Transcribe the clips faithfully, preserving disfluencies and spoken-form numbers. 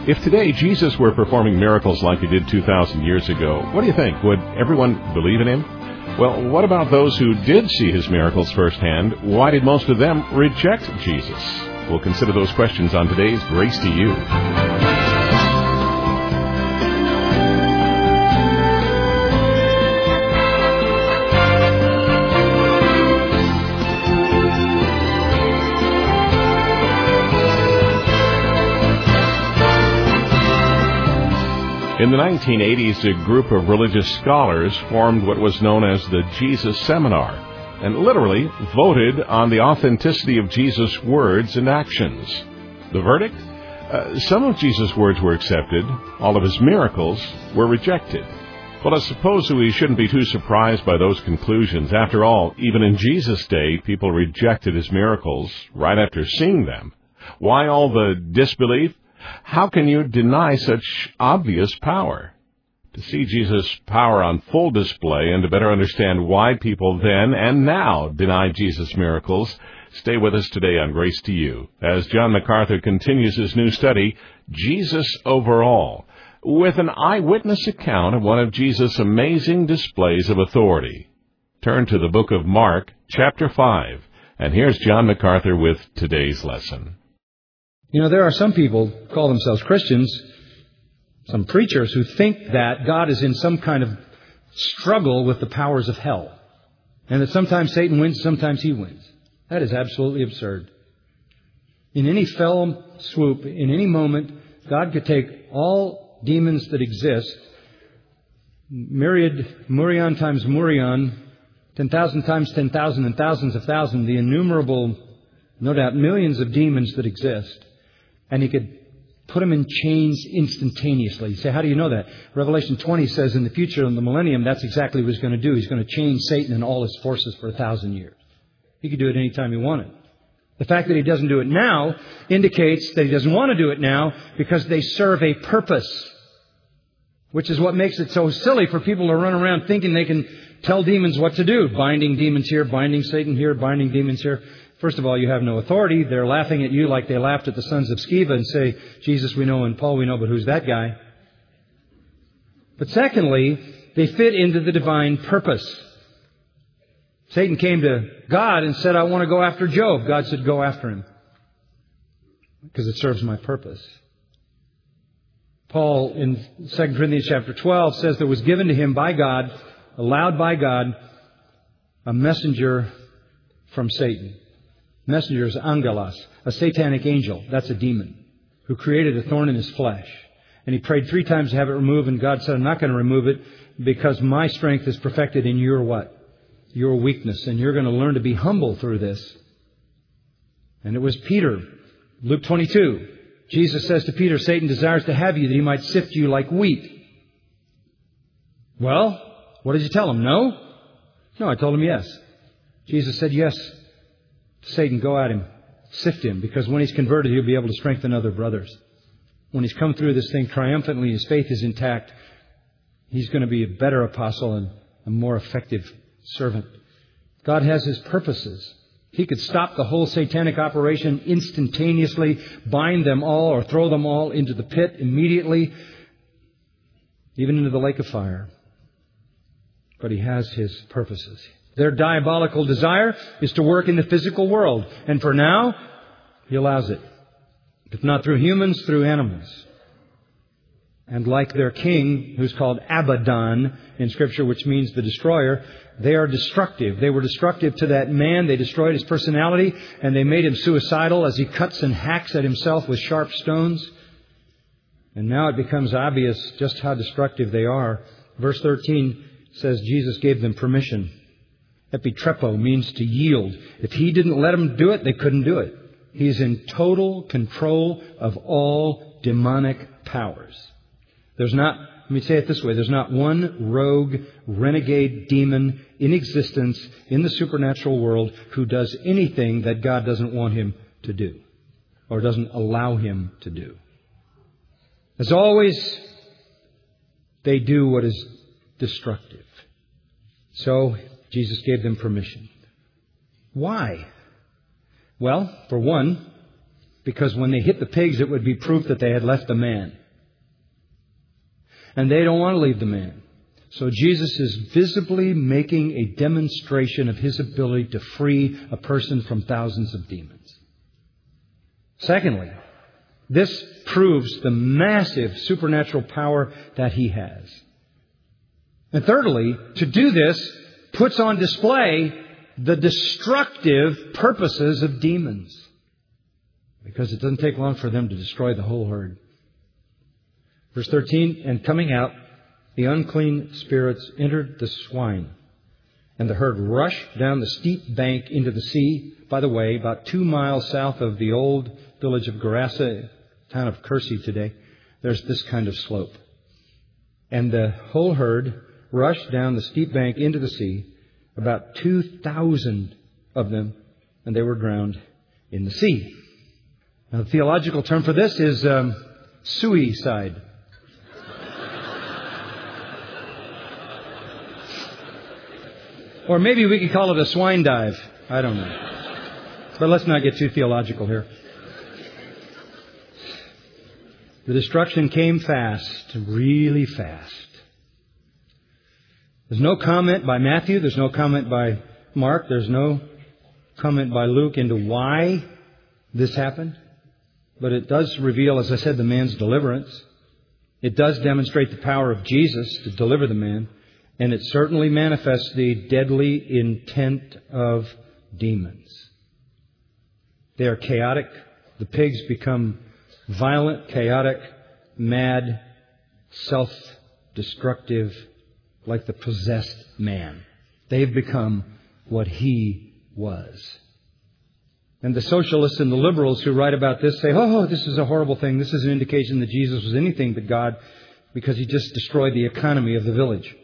If today Jesus were performing miracles like he did two thousand years ago, what do you think? Would everyone believe in him? Well, what about those who did see his miracles firsthand? Why did most of them reject Jesus? We'll consider those questions on today's Grace to You. In the nineteen eighties, a group of religious scholars formed what was known as the Jesus Seminar, and literally voted on the authenticity of Jesus' words and actions. The verdict? Uh, some of Jesus' words were accepted, all of his miracles were rejected. Well, I suppose we shouldn't be too surprised by those conclusions. After all, even in Jesus' day, people rejected his miracles right after seeing them. Why all the disbelief? How can you deny such obvious power? To see Jesus' power on full display and to better understand why people then and now deny Jesus' miracles, stay with us today on Grace to You as John MacArthur continues his new study, Jesus Overall, with an eyewitness account of one of Jesus' amazing displays of authority. Turn to the book of Mark, chapter five, and here's John MacArthur with today's lesson. You know, there are some people who call themselves Christians, some preachers, who think that God is in some kind of struggle with the powers of hell, and that sometimes Satan wins, sometimes he wins. That is absolutely absurd. In any fell swoop, in any moment, God could take all demons that exist, myriad, murion times murion, ten thousand times ten thousand and thousands of thousands, the innumerable, no doubt, millions of demons that exist, and he could put them in chains instantaneously. You say, how do you know that? Revelation twenty says in the future, in the millennium, that's exactly what he's going to do. He's going to chain Satan and all his forces for a thousand years. He could do it any time he wanted. The fact that he doesn't do it now indicates that he doesn't want to do it now because they serve a purpose, which is what makes it so silly for people to run around thinking they can tell demons what to do. Binding demons here, binding Satan here, binding demons here. First of all, you have no authority. They're laughing at you like they laughed at the sons of Sceva and say, Jesus we know and Paul we know, but who's that guy? But secondly, they fit into the divine purpose. Satan came to God and said, I want to go after Job. God said, go after him, because it serves my purpose. Paul in Second Corinthians chapter twelve says there was given to him by God, allowed by God, a messenger from Satan. Messenger is angelos, a satanic angel. That's a demon who created a thorn in his flesh. And he prayed three times to have it removed, and God said, I'm not going to remove it because my strength is perfected in your what? Your weakness. And you're going to learn to be humble through this. And it was Peter, Luke twenty-two. Jesus says to Peter, Satan desires to have you that he might sift you like wheat. Well, what did you tell him? No? No, I told him yes. Jesus said, yes. Satan, go at him. Sift him, because when he's converted, he'll be able to strengthen other brothers. When he's come through this thing triumphantly, his faith is intact, he's going to be a better apostle and a more effective servant. God has his purposes. He could stop the whole satanic operation instantaneously, bind them all or throw them all into the pit immediately, even into the lake of fire. But he has his purposes. Their diabolical desire is to work in the physical world. And for now, he allows it. If not through humans, through animals. And like their king, who's called Abaddon in Scripture, which means the destroyer, they are destructive. They were destructive to that man. They destroyed his personality, and they made him suicidal as he cuts and hacks at himself with sharp stones. And now it becomes obvious just how destructive they are. Verse thirteen says Jesus gave them permission. Epitrepo means to yield. If he didn't let them do it, they couldn't do it. He's in total control of all demonic powers. There's not, let me say it this way, there's not one rogue, renegade demon in existence in the supernatural world who does anything that God doesn't want him to do or doesn't allow him to do. As always, they do what is destructive. So, Jesus gave them permission. Why? Well, for one, Because when they hit the pigs, it would be proof that they had left the man. And they don't want to leave the man. So Jesus is visibly making a demonstration of His ability to free a person from thousands of demons. Secondly, this proves the massive supernatural power that He has. And thirdly, to do this puts on display the destructive purposes of demons. Because it doesn't take long for them to destroy the whole herd. Verse thirteen, and coming out, the unclean spirits entered the swine, and the herd rushed down the steep bank into the sea. By the way, about two miles south of the old village of Gerasa, town of Kursi today, there's this kind of slope. And the whole herd rushed down the steep bank into the sea, about two thousand of them, and they were drowned in the sea. Now, the theological term for this is um, suicide. Or maybe we could call it a swine dive. I don't know. But let's not get too theological here. The destruction came fast, really fast. There's no comment by Matthew. There's no comment by Mark. There's no comment by Luke into why this happened. But it does reveal, as I said, the man's deliverance. It does demonstrate the power of Jesus to deliver the man. And it certainly manifests the deadly intent of demons. They are chaotic. The pigs become violent, chaotic, mad, self-destructive, like the possessed man. They've become what he was. And the socialists and the liberals who write about this say, oh, this is a horrible thing. This is an indication that Jesus was anything but God because He just destroyed the economy of the village.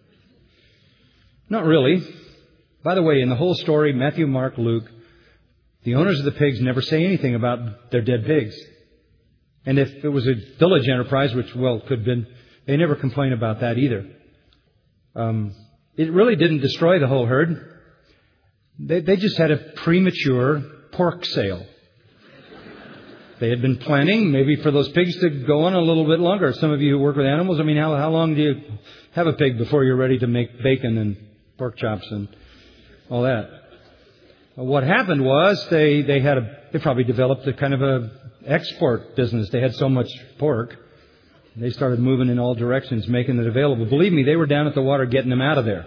Not really. By the way, in the whole story, Matthew, Mark, Luke, the owners of the pigs never say anything about their dead pigs. And if it was a village enterprise, which, well, could have been, they never complain about that either. Um, it really didn't destroy the whole herd. They, they just had a premature pork sale. They had been planning maybe for those pigs to go on a little bit longer. Some of you who work with animals, I mean, how, how long do you have a pig before you're ready to make bacon and pork chops and all that? What happened was they, they had a, they probably developed a kind of a export business. They had so much pork. They started moving in all directions, making it available. Believe me, they were down at the water getting them out of there.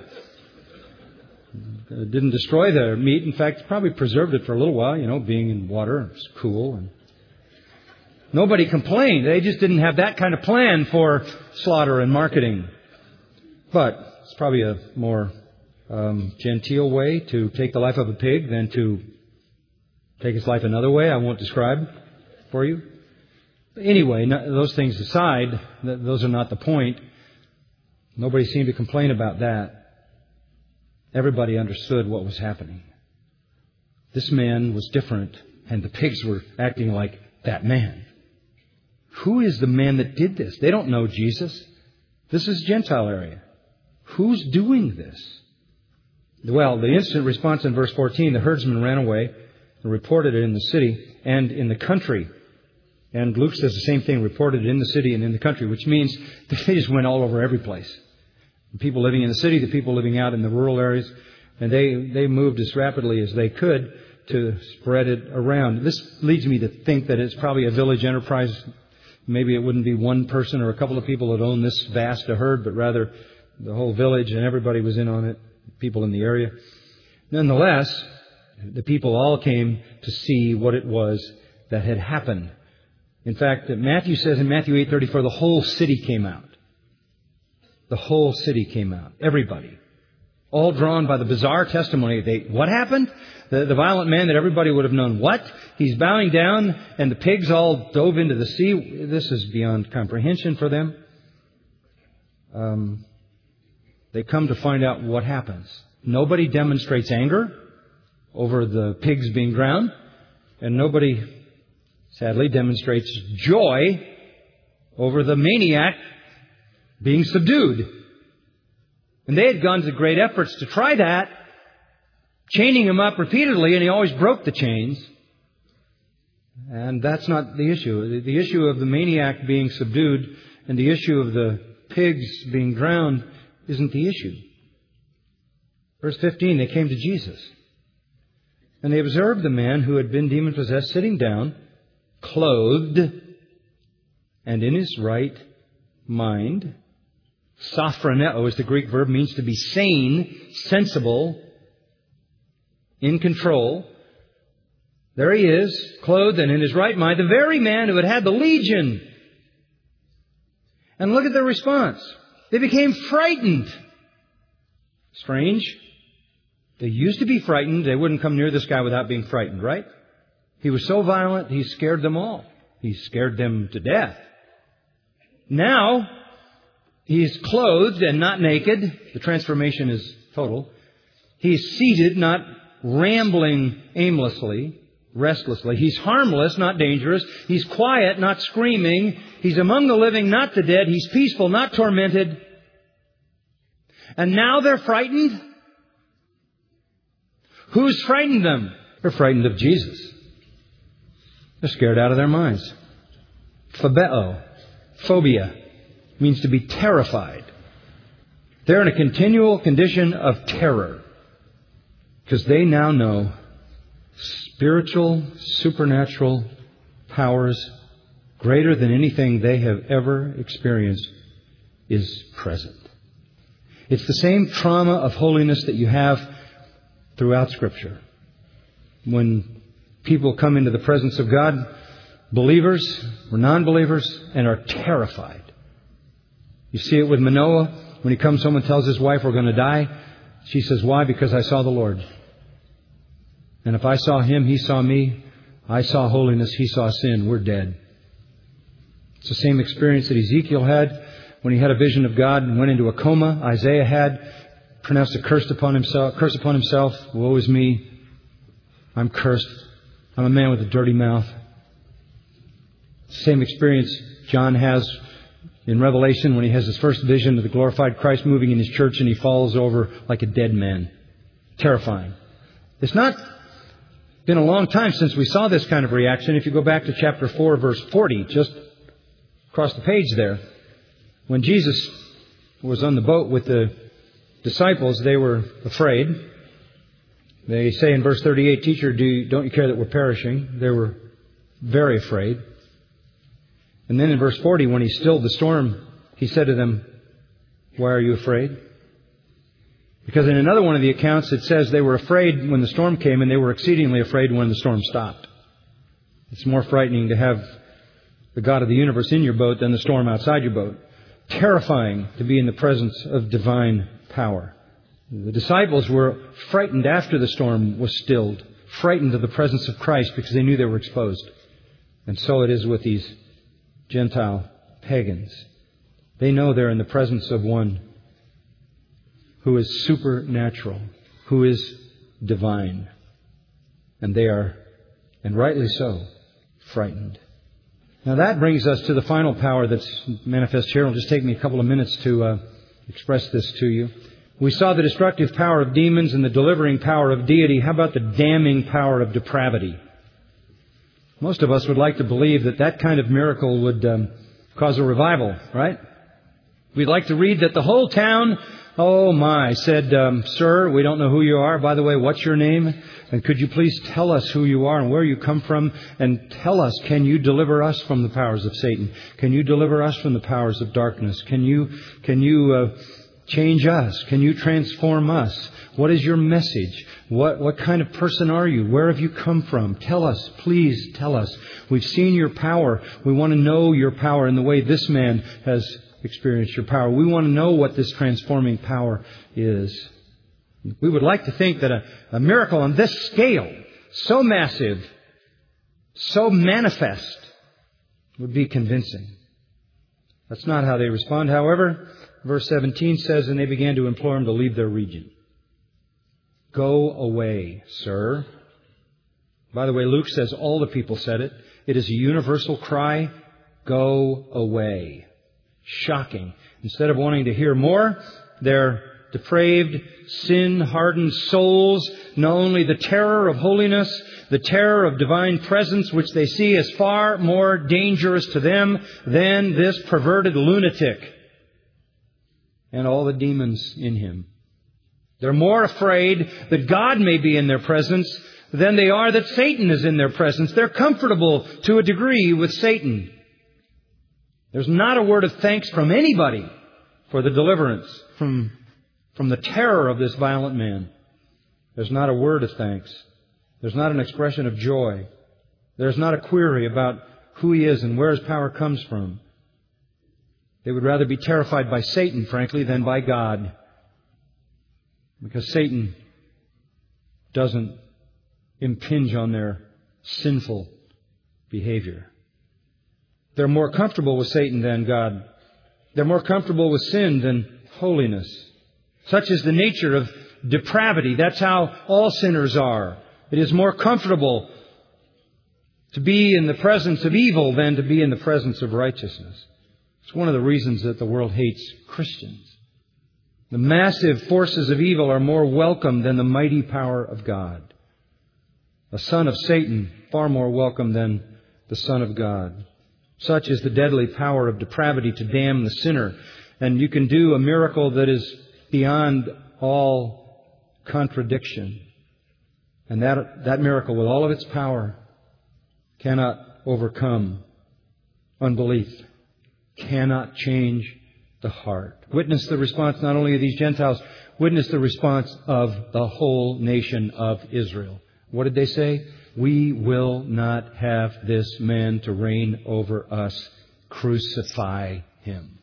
It didn't destroy their meat. In fact, probably preserved it for a little while, you know, being in water. It was cool. And nobody complained. They just didn't have that kind of plan for slaughter and marketing. But it's probably a more um, genteel way to take the life of a pig than to take its life another way. I won't describe for you. But anyway, no, those things aside, th- those are not the point. Nobody seemed to complain about that. Everybody understood what was happening. This man was different, and the pigs were acting like that man. Who is the man that did this? They don't know Jesus. This is Gentile area. Who's doing this? Well, the instant response in verse fourteen, the herdsman ran away and reported it in the city and in the country. And Luke says the same thing, reported it in the city and in the country, which means they just went all over every place. The people living in the city, the people living out in the rural areas, and they, they moved as rapidly as they could to spread it around. This leads me to think that it's probably a village enterprise. Maybe it wouldn't be one person or a couple of people that owned this vast a herd, but rather the whole village and everybody was in on it, people in the area. Nonetheless, the people all came to see what it was that had happened. In fact, Matthew says in Matthew eight thirty-four, the whole city came out. The whole city came out. Everybody. All drawn by the bizarre testimony. They, what happened? The, the violent man that everybody would have known. What? He's bowing down and the pigs all dove into the sea. This is beyond comprehension for them. Um, they come to find out what happens. Nobody demonstrates anger over the pigs being drowned. And nobody, sadly, demonstrates joy over the maniac being subdued. And they had gone to great efforts to try that, chaining him up repeatedly, and he always broke the chains. And that's not the issue. The issue of the maniac being subdued and the issue of the pigs being drowned isn't the issue. Verse fifteen, they came to Jesus. And they observed the man who had been demon-possessed sitting down, clothed, and in his right mind. Sophroneo is the Greek verb, means to be sane, sensible, in control. There he is, clothed and in his right mind, the very man who had had the legion. And look at their response. They became frightened. Strange. They used to be frightened. They wouldn't come near this guy without being frightened, right? He was so violent, he scared them all. He scared them to death. Now, he's clothed and not naked. The transformation is total. He's seated, not rambling aimlessly, restlessly. He's harmless, not dangerous. He's quiet, not screaming. He's among the living, not the dead. He's peaceful, not tormented. And now they're frightened? Who's frightened them? They're frightened of Jesus. They're scared out of their minds. Phobeo, phobia, means to be terrified. They're in a continual condition of terror because they now know spiritual, supernatural powers greater than anything they have ever experienced is present. It's the same trauma of holiness that you have throughout Scripture. When people come into the presence of God, believers or non-believers, and are terrified. You see it with Manoah. When he comes home and tells his wife, we're going to die. She says, why? Because I saw the Lord. And if I saw Him, He saw me. I saw holiness, He saw sin. We're dead. It's the same experience that Ezekiel had when he had a vision of God and went into a coma. Isaiah had pronounced a curse upon himself. Curse upon himself. Woe is me. I'm cursed. I'm a man with a dirty mouth. Same experience John has in Revelation when he has his first vision of the glorified Christ moving in His church and he falls over like a dead man. Terrifying. It's not been a long time since we saw this kind of reaction. If you go back to chapter four, verse forty, just across the page there, when Jesus was on the boat with the disciples, they were afraid. They say in verse thirty-eight, Teacher, do you, don't you care that we're perishing? They were very afraid. And then in verse forty, when He stilled the storm, He said to them, why are you afraid? Because in another one of the accounts, it says they were afraid when the storm came and they were exceedingly afraid when the storm stopped. It's more frightening to have the God of the universe in your boat than the storm outside your boat. Terrifying to be in the presence of divine power. The disciples were frightened after the storm was stilled, frightened of the presence of Christ because they knew they were exposed. And so it is with these Gentile pagans. They know they're in the presence of one who is supernatural, who is divine. And they are, and rightly so, frightened. Now that brings us to the final power that's manifest here. It'll just take me a couple of minutes to uh, express this to you. We saw the destructive power of demons and the delivering power of deity. How about the damning power of depravity? Most of us would like to believe that that kind of miracle would um, cause a revival, right? We'd like to read that the whole town, oh my, said, um, Sir, we don't know who you are. By the way, what's your name? And could you please tell us who you are and where you come from? And tell us, can you deliver us from the powers of Satan? Can you deliver us from the powers of darkness? Can you, can you uh, change us? Can you transform us? What is your message? What, what kind of person are you? Where have you come from? Tell us, please tell us. We've seen your power. We want to know your power in the way this man has experienced your power. We want to know what this transforming power is. We would like to think that a, a miracle on this scale, so massive, so manifest, would be convincing. That's not how they respond. However, verse seventeen says, and they began to implore Him to leave their region. Go away, sir. By the way, Luke says all the people said it. It is a universal cry. Go away. Shocking. Instead of wanting to hear more, they're depraved, sin-hardened souls, not only the terror of holiness, the terror of divine presence, which they see as far more dangerous to them than this perverted lunatic and all the demons in him. They're more afraid that God may be in their presence than they are that Satan is in their presence. They're comfortable to a degree with Satan. There's not a word of thanks from anybody for the deliverance from, from the terror of this violent man. There's not a word of thanks. There's not an expression of joy. There's not a query about who he is and where his power comes from. They would rather be terrified by Satan, frankly, than by God. Because Satan doesn't impinge on their sinful behavior. They're more comfortable with Satan than God. They're more comfortable with sin than holiness. Such is the nature of depravity. That's how all sinners are. It is more comfortable to be in the presence of evil than to be in the presence of righteousness. It's one of the reasons that the world hates Christians. The massive forces of evil are more welcome than the mighty power of God. The son of Satan, far more welcome than the Son of God. Such is the deadly power of depravity to damn the sinner. And you can do a miracle that is beyond all contradiction. And that, that miracle, with all of its power, cannot overcome unbelief, cannot change the heart. Witness the response not only of these Gentiles, witness the response of the whole nation of Israel. What did they say? We will not have this man to reign over us. Crucify him.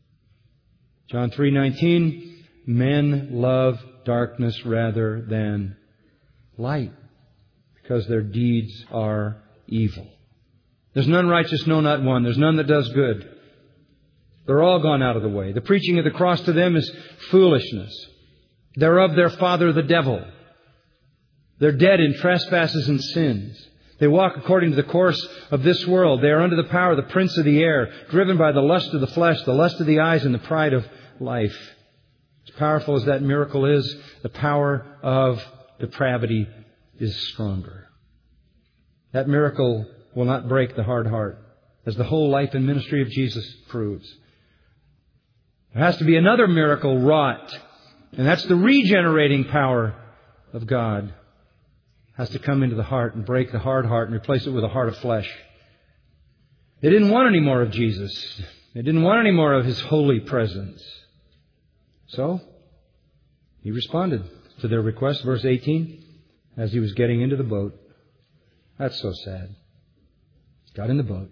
John three nineteen, men love darkness rather than light, because their deeds are evil. There's none righteous, no, not one. There's none that does good. They're all gone out of the way. The preaching of the cross to them is foolishness. They're of their father the devil. They're dead in trespasses and sins. They walk according to the course of this world. They are under the power of the prince of the air, driven by the lust of the flesh, the lust of the eyes, and the pride of life. As powerful as that miracle is, the power of depravity is stronger. That miracle will not break the hard heart, as the whole life and ministry of Jesus proves. There has to be another miracle wrought, and that's the regenerating power of God. It has to come into the heart and break the hard heart and replace it with a heart of flesh. They didn't want any more of Jesus. They didn't want any more of His holy presence. So, He responded to their request, verse eighteen, as He was getting into the boat. That's so sad. Got in the boat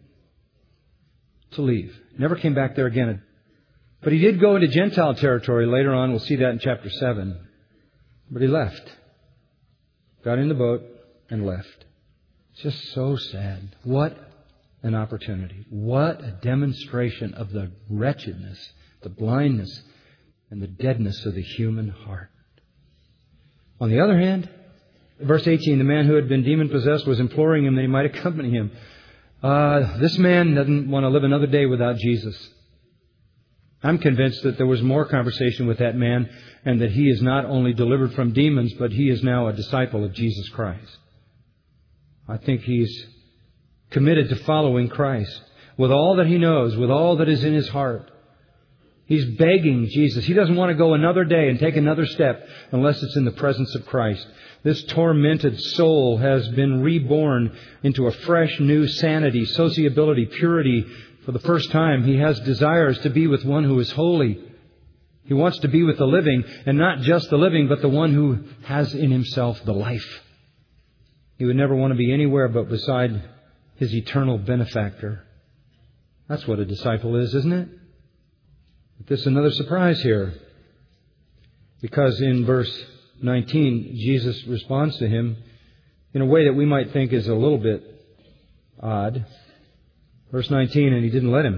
to leave. Never came back there again. But He did go into Gentile territory later on. We'll see that in chapter seven. But He left. Got in the boat and left. It's just so sad. What an opportunity. What a demonstration of the wretchedness, the blindness, and the deadness of the human heart. On the other hand, verse eighteen, the man who had been demon-possessed was imploring Him that he might accompany him. Uh, this man doesn't want to live another day without Jesus. I'm convinced that there was more conversation with that man and that he is not only delivered from demons, but he is now a disciple of Jesus Christ. I think he's committed to following Christ with all that he knows, with all that is in his heart. He's begging Jesus. He doesn't want to go another day and take another step unless it's in the presence of Christ. This tormented soul has been reborn into a fresh new sanity, sociability, purity. For the first time, he has desires to be with one who is holy. He wants to be with the living, and not just the living, but the one who has in himself the life. He would never want to be anywhere but beside his eternal benefactor. That's what a disciple is, isn't it? But there's another surprise here. Because in verse nineteen, Jesus responds to him in a way that we might think is a little bit odd. Verse nineteen, and he didn't let him.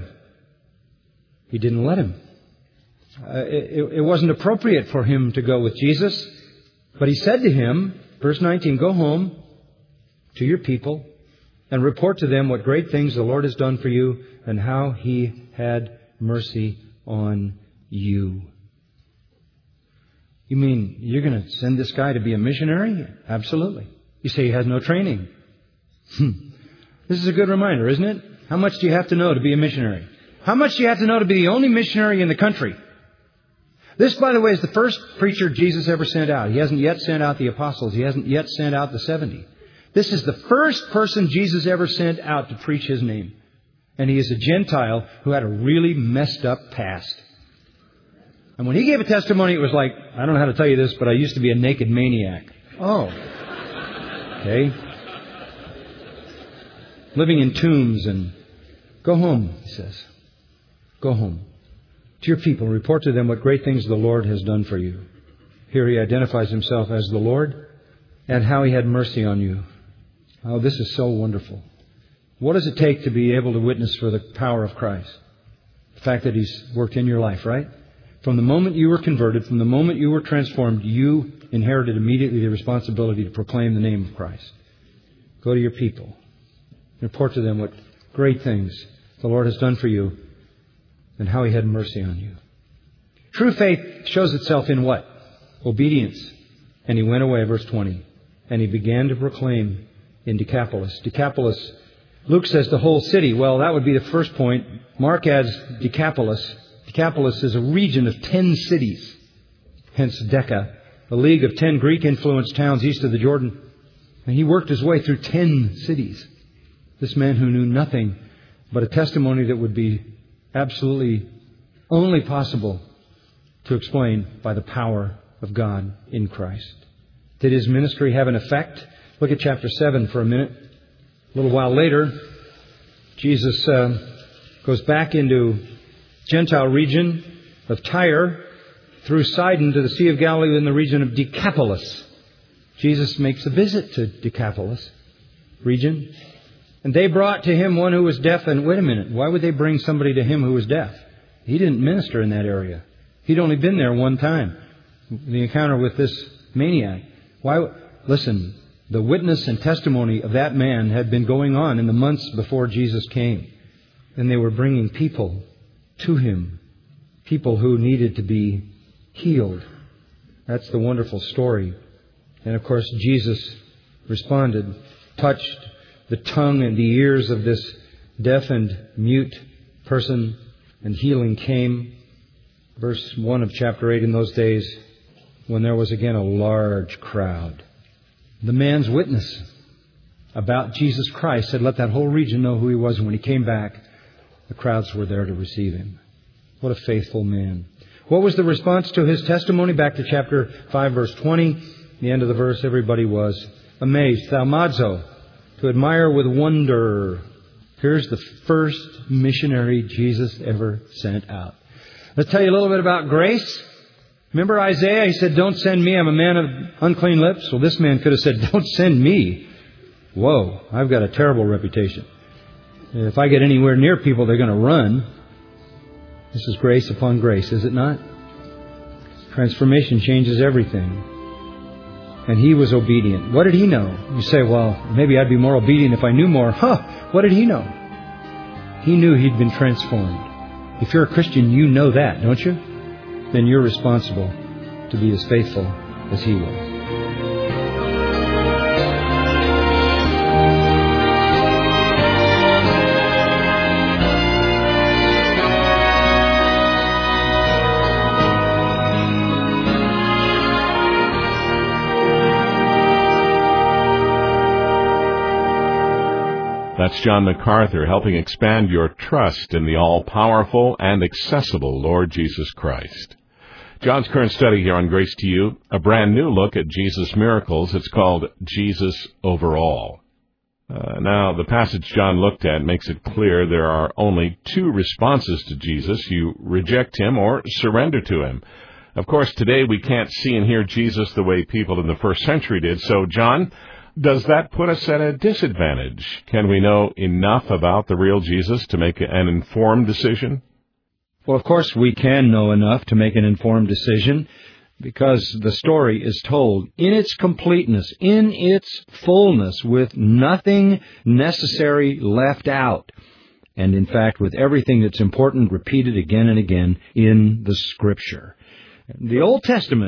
He didn't let him. Uh, it, it wasn't appropriate for him to go with Jesus. But he said to him, verse nineteen, go home to your people and report to them what great things the Lord has done for you and how He had mercy on you. You mean you're going to send this guy to be a missionary? Absolutely. You say he has no training. This is a good reminder, isn't it? How much do you have to know to be a missionary? How much do you have to know to be the only missionary in the country? This, by the way, is the first preacher Jesus ever sent out. He hasn't yet sent out the apostles. He hasn't yet sent out the seventy. This is the first person Jesus ever sent out to preach His name. And he is a Gentile who had a really messed up past. And when he gave a testimony, it was like, I don't know how to tell you this, but I used to be a naked maniac. Oh. Okay. Living in tombs and go home, he says. Go home to your people. Report to them what great things the Lord has done for you. Here he identifies himself as the Lord and how He had mercy on you. Oh, this is so wonderful. What does it take to be able to witness for the power of Christ? The fact that He's worked in your life, right? From the moment you were converted, from the moment you were transformed, you inherited immediately the responsibility to proclaim the name of Christ. Go to your people. Report to them what great things the Lord has done for you and how He had mercy on you. True faith shows itself in what? Obedience. And he went away, verse twenty, and he began to proclaim in Decapolis. Decapolis, Luke says the whole city. Well, that would be the first point. Mark adds Decapolis. Decapolis is a region of ten cities, hence Deca, a league of ten Greek-influenced towns east of the Jordan. And he worked his way through ten cities. This man who knew nothing but a testimony that would be absolutely only possible to explain by the power of God in Christ. Did his ministry have an effect? Look at chapter seven for a minute. A little while later, Jesus uh, goes back into Gentile region of Tyre through Sidon to the Sea of Galilee in the region of Decapolis. Jesus makes a visit to Decapolis region. And they brought to him one who was deaf. And wait a minute, why would they bring somebody to him who was deaf? He didn't minister in that area. He'd only been there one time. The encounter with this maniac. Why? Listen, the witness and testimony of that man had been going on in the months before Jesus came. And they were bringing people to him. People who needed to be healed. That's the wonderful story. And of course, Jesus responded, touched the tongue and the ears of this deaf and mute person, and healing came. Verse one of chapter eight, in those days, when there was again a large crowd. The man's witness about Jesus Christ had let that whole region know who he was. And when he came back, the crowds were there to receive him. What a faithful man. What was the response to his testimony? Back to chapter five, verse twenty. The end of the verse, everybody was amazed. Thaumazo, to admire with wonder. Here's the first missionary Jesus ever sent out. Let's tell you a little bit about grace. Remember Isaiah? He said, don't send me. I'm a man of unclean lips. Well, this man could have said, don't send me. Whoa, I've got a terrible reputation. If I get anywhere near people, they're going to run. This is grace upon grace, is it not? Transformation changes everything. And he was obedient. What did he know? You say, well, maybe I'd be more obedient if I knew more. Huh, what did he know? He knew he'd been transformed. If you're a Christian, you know that, don't you? Then you're responsible to be as faithful as he was. That's John MacArthur helping expand your trust in the all-powerful and accessible Lord Jesus Christ. John's current study here on Grace to You, a brand new look at Jesus' miracles. It's called Jesus Overall. Uh, now, the passage John looked at makes it clear there are only two responses to Jesus. You reject him or surrender to him. Of course, today we can't see and hear Jesus the way people in the first century did. So, John, does that put us at a disadvantage? Can we know enough about the real Jesus to make an informed decision? Well, of course we can know enough to make an informed decision because the story is told in its completeness, in its fullness, with nothing necessary left out. And in fact, with everything that's important repeated again and again in the Scripture. The Old Testament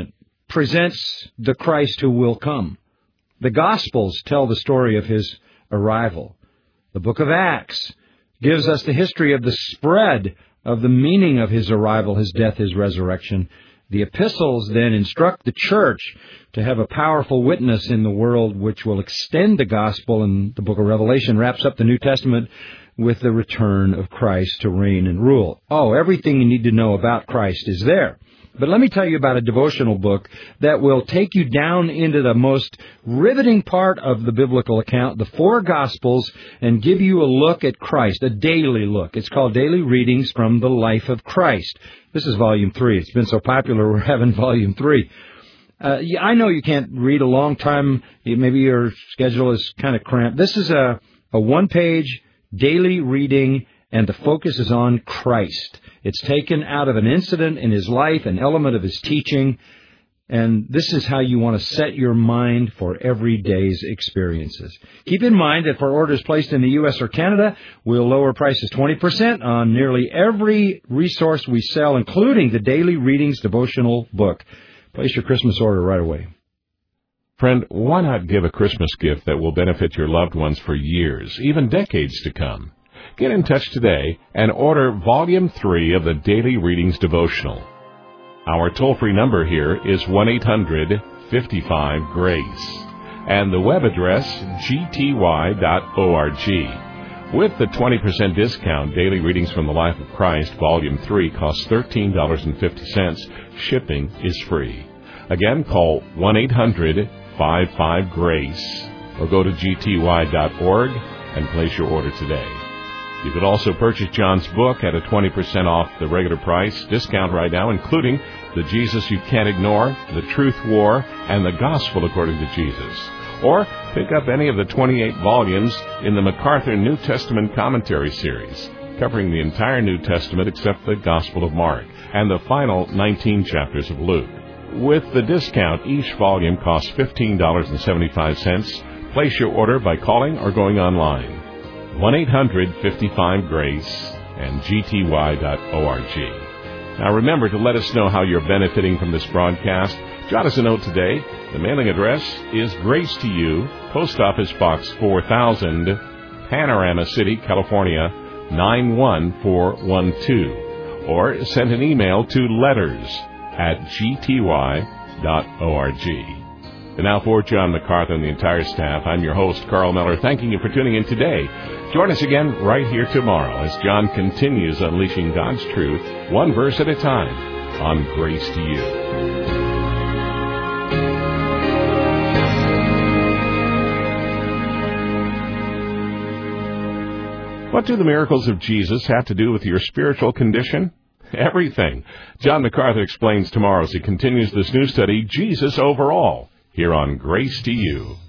presents the Christ who will come. The Gospels tell the story of his arrival. The book of Acts gives us the history of the spread of the meaning of his arrival, his death, his resurrection. The epistles then instruct the church to have a powerful witness in the world which will extend the gospel, and the book of Revelation wraps up the New Testament with the return of Christ to reign and rule. Oh, everything you need to know about Christ is there. But let me tell you about a devotional book that will take you down into the most riveting part of the biblical account, the four Gospels, and give you a look at Christ, a daily look. It's called Daily Readings from the Life of Christ. This is Volume three. It's been so popular, we're having Volume three. Uh, I know you can't read a long time. Maybe your schedule is kind of cramped. This is a, a one-page daily reading, and the focus is on Christ. It's taken out of an incident in his life, an element of his teaching, and this is how you want to set your mind for every day's experiences. Keep in mind that for orders placed in the U S or Canada, we'll lower prices twenty percent on nearly every resource we sell, including the Daily Readings devotional book. Place your Christmas order right away. Friend, why not give a Christmas gift that will benefit your loved ones for years, even decades to come? Get in touch today and order Volume three of the Daily Readings devotional. Our toll-free number here is one eight hundred fifty-five GRACE, and the web address g t y dot org. With the twenty percent discount, Daily Readings from the Life of Christ, Volume three, costs thirteen dollars and fifty cents. Shipping is free. Again, call one eight hundred fifty-five GRACE or go to g t y dot org and place your order today. You could also purchase John's book at a twenty percent off the regular price discount right now, including The Jesus You Can't Ignore, The Truth War, and The Gospel According to Jesus. Or pick up any of the twenty-eight volumes in the MacArthur New Testament Commentary Series, covering the entire New Testament except the Gospel of Mark and the final nineteen chapters of Luke. With the discount, each volume costs fifteen dollars and seventy-five cents. Place your order by calling or going online. one eight hundred fifty-five GRACE and g t y dot org. Now remember to let us know how you're benefiting from this broadcast. Jot us a note today. The mailing address is Grace to You, Post Office Box four thousand, Panorama City, California, nine one four one two. Or send an email to letters at g t y dot org. And now for John MacArthur and the entire staff, I'm your host, Carl Miller, thanking you for tuning in today. Join us again right here tomorrow as John continues unleashing God's truth, one verse at a time, on Grace to You. What do the miracles of Jesus have to do with your spiritual condition? Everything. John MacArthur explains tomorrow as he continues this new study, Jesus Overall, here on Grace to You.